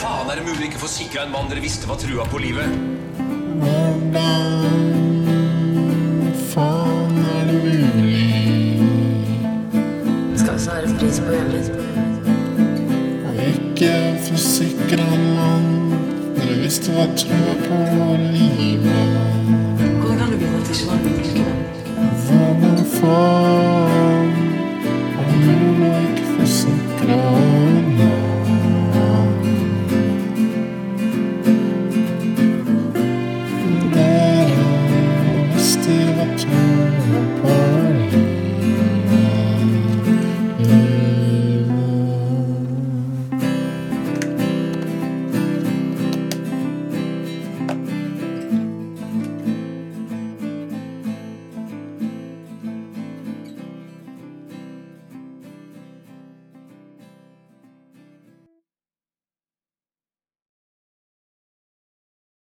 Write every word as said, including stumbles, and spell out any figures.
faen er det mulig ikke få sikret en mann dere visste var trua på livet? Hvordan faen er det mulig? Skal vi svare pris på hjemmet? Og ikke få sikret en mann dere visste var trua på livet. Hvordan kan du begynne til sånn? Hvordan faen